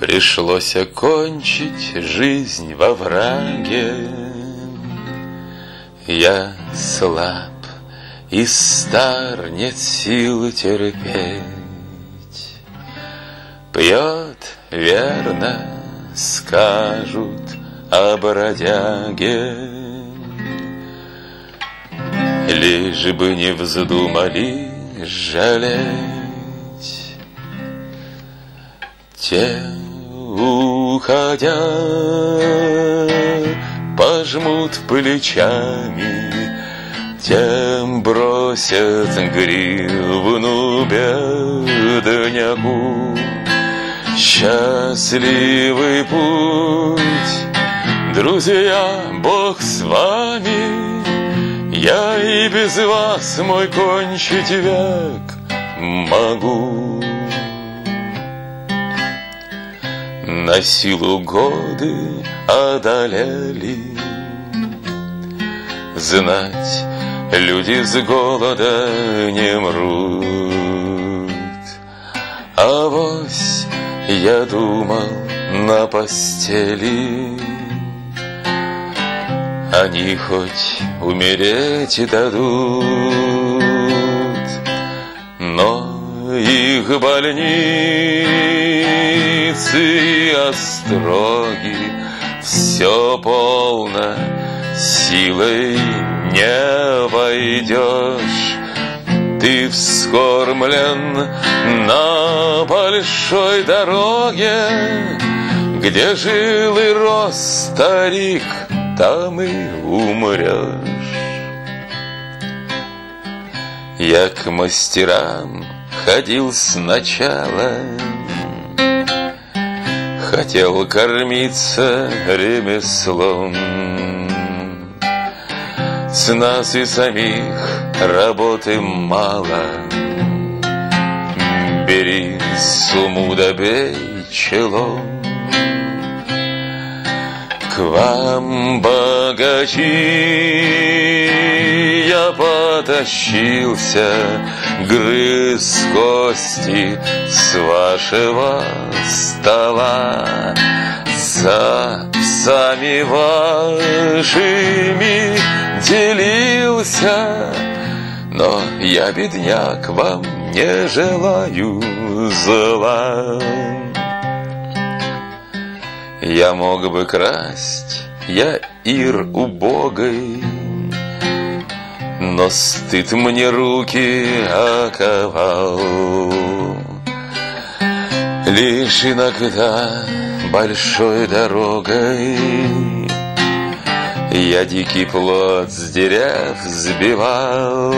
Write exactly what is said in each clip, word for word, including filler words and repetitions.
Пришлось окончить жизнь во враге. Я слаб и стар, нет сил терпеть. Пьет, верно, скажут о бродяге. Лишь бы не вздумали жалеть. Те, уходя, пожмут плечами, тем бросят гривну бедняку. Счастливый путь, друзья, Бог с вами. Я и без вас, мой, кончить век могу. На силу годы одолели. Знать, люди с голода не мрут. Авось я думал на постели, они хоть умереть дадут, но их больницы и остроги все полно, силой не войдешь. Ты вскормлен на большой дороге, где жил и рос старик, там и умрешь. Я к мастерам ходил сначала, хотел кормиться ремеслом. С нас и самих работы мало. Бери сумму да бей челом. К вам, богачи, я потащился, грыз кости с вашего стола. За псами вашими делился, но я, бедняк, вам не желаю зла. Я мог бы красть, я ир убогой, но стыд мне руки оковал. Лишь иногда большой дорогой я дикий плод с дерев сбивал.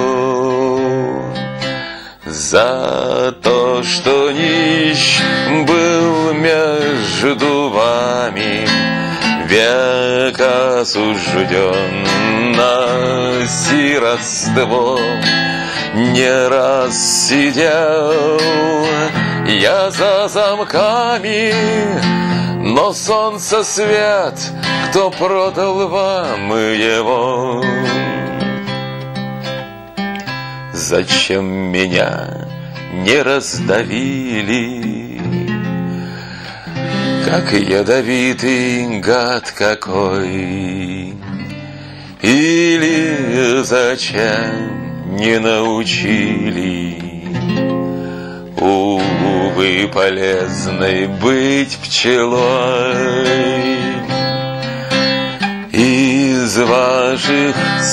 За то, что нищ был между вами, век осужден на сиротство. Не раз сидел я за замками, но солнце свет, кто продал вам его? Зачем меня не раздавили, как ядовитый гад какой? Или зачем не научили, увы, полезной быть пчелой? Из ваших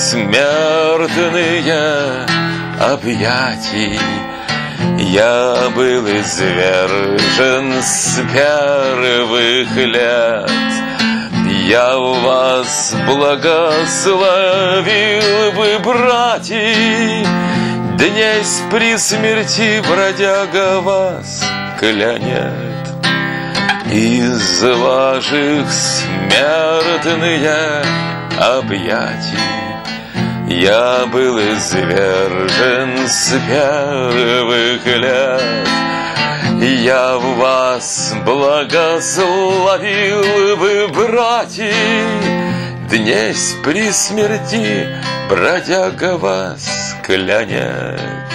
смертных объятий я был извержен с первых лет. Я вас благословил бы, братья, днесь при смерти бродяга вас клянет. Из ваших смертных объятий я был извержен с первых лет. Я вас благословил бы, братья, днесь при смерти бродяга вас клянет.